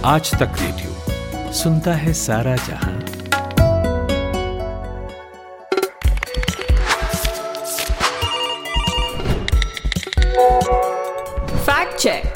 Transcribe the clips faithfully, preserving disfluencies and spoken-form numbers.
आज तक रेडियो सुनता है सारा जहां। Fact check.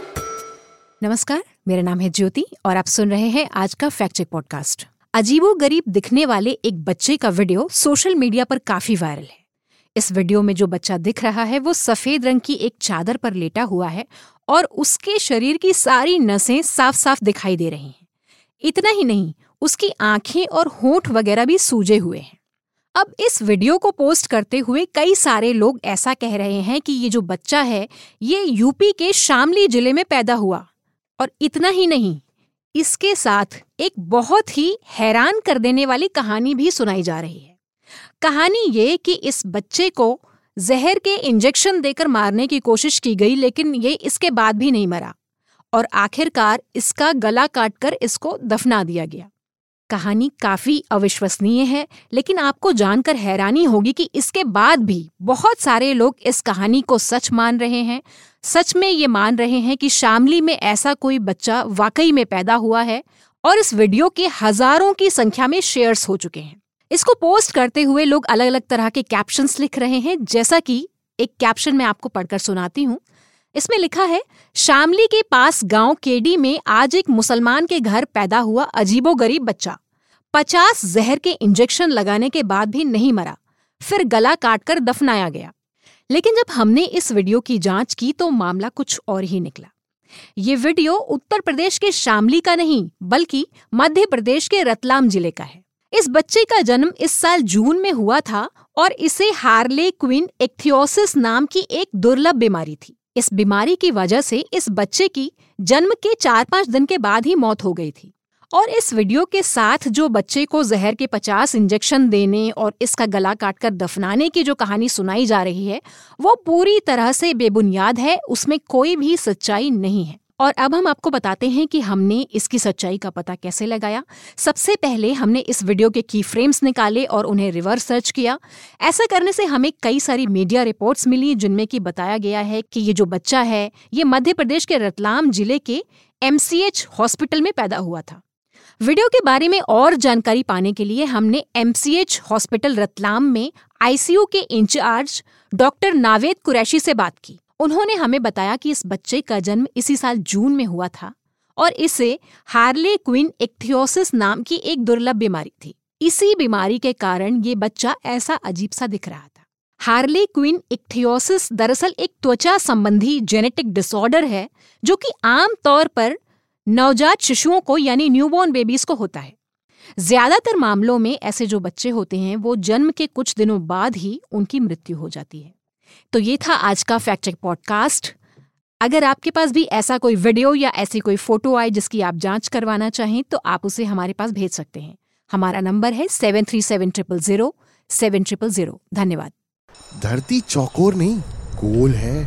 नमस्कार, मेरा नाम है ज्योति और आप सुन रहे हैं आज का फैक्ट चेक पॉडकास्ट। अजीबोगरीब दिखने वाले एक बच्चे का वीडियो सोशल मीडिया पर काफी वायरल है। इस वीडियो में जो बच्चा दिख रहा है वो सफेद रंग की एक चादर पर लेटा हुआ है और उसके शरीर की सारी नसें साफ साफ दिखाई दे रही हैं। इतना ही नहीं, उसकी आंखें और होंठ वगैरह भी सूजे हुए हैं। अब इस वीडियो को पोस्ट करते हुए कई सारे लोग ऐसा कह रहे हैं कि ये जो बच्चा है ये यूपी के शामली जिले में पैदा हुआ। और इतना ही नहीं, इसके साथ एक बहुत ही हैरान कर देने वाली कहानी भी सुनाई जा रही है। कहानी ये कि इस बच्चे को जहर के इंजेक्शन देकर मारने की कोशिश की गई, लेकिन ये इसके बाद भी नहीं मरा और आखिरकार इसका गला काटकर इसको दफना दिया गया। कहानी काफी अविश्वसनीय है, लेकिन आपको जानकर हैरानी होगी कि इसके बाद भी बहुत सारे लोग इस कहानी को सच मान रहे हैं। सच में ये मान रहे हैं कि शामली में ऐसा कोई बच्चा वाकई में पैदा हुआ है और इस वीडियो के हजारों की संख्या में शेयर्स हो चुके हैं। इसको पोस्ट करते हुए लोग अलग अलग तरह के कैप्शंस लिख रहे हैं, जैसा कि एक कैप्शन मैं आपको पढ़कर सुनाती हूँ। इसमें लिखा है, शामली के पास गांव केडी में आज एक मुसलमान के घर पैदा हुआ अजीबोगरीब बच्चा। पचास जहर के इंजेक्शन लगाने के बाद भी नहीं मरा, फिर गला काटकर दफनाया गया। लेकिन जब हमने इस वीडियो की जांच की तो मामला कुछ और ही निकला। ये वीडियो उत्तर प्रदेश के शामली का नहीं बल्कि मध्य प्रदेश के रतलाम जिले का है। इस बच्चे का जन्म इस साल जून में हुआ था और इसे हार्ले क्विन इक्थियोसिस नाम की एक दुर्लभ बीमारी थी। इस बीमारी की वजह से इस बच्चे की जन्म के चार पांच दिन के बाद ही मौत हो गई थी। और इस वीडियो के साथ जो बच्चे को जहर के पचास इंजेक्शन देने और इसका गला काटकर दफनाने की जो कहानी सुनाई जा रही है वो पूरी तरह से बेबुनियाद है, उसमें कोई भी सच्चाई नहीं है। और अब हम आपको बताते हैं कि हमने इसकी सच्चाई का पता कैसे लगाया। सबसे पहले हमने इस वीडियो के की फ्रेम्स निकाले और उन्हें रिवर्स सर्च किया। ऐसा करने से हमें कई सारी मीडिया रिपोर्ट्स मिली जिनमें कि बताया गया है कि ये जो बच्चा है ये मध्य प्रदेश के रतलाम जिले के एमसीएच हॉस्पिटल में पैदा हुआ था। वीडियो के बारे में और जानकारी पाने के लिए हमने एमसीएच हॉस्पिटल रतलाम में आईसीयू के इंचार्ज डॉक्टर नावेद कुरैशी से बात की। उन्होंने हमें बताया कि इस बच्चे का जन्म इसी साल जून में हुआ था और इसे हार्ले क्विन इक्थियोसिस नाम की एक दुर्लभ बीमारी थी। इसी बीमारी के कारण ये बच्चा ऐसा अजीब सा दिख रहा था। हार्ले क्विन इक्थियोसिस दरअसल एक त्वचा संबंधी जेनेटिक डिसऑर्डर है जो कि आम तौर पर नवजात शिशुओं को यानी न्यूबॉर्न बेबीज को होता है। ज्यादातर मामलों में ऐसे जो बच्चे होते हैं वो जन्म के कुछ दिनों बाद ही उनकी मृत्यु हो जाती है। तो ये था आज का फैक्ट चेक पॉडकास्ट। अगर आपके पास भी ऐसा कोई वीडियो या ऐसी कोई फोटो आए जिसकी आप जांच करवाना चाहें तो आप उसे हमारे पास भेज सकते हैं। हमारा नंबर है seven three seven triple zero seven triple zero. धन्यवाद। धरती चौकोर नहीं गोल है।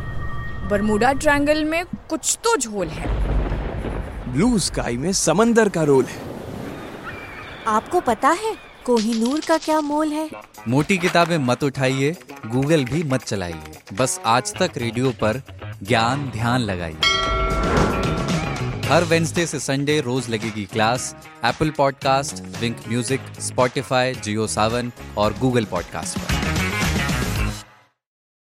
बरमूडा ट्रायंगल में कुछ तो झोल है। ब्लू स्काई में समंदर का रोल है। आपको पता है कोहिनूर का क्या मोल है? मोटी किताबें मत उठाइए, गूगल भी मत चलाइए, बस आज तक रेडियो पर ज्ञान ध्यान लगाइए। हर वेडनेसडे से संडे रोज लगेगी class Apple podcast, Wink music, Spotify, Jio Saavn और गूगल पॉडकास्ट पर।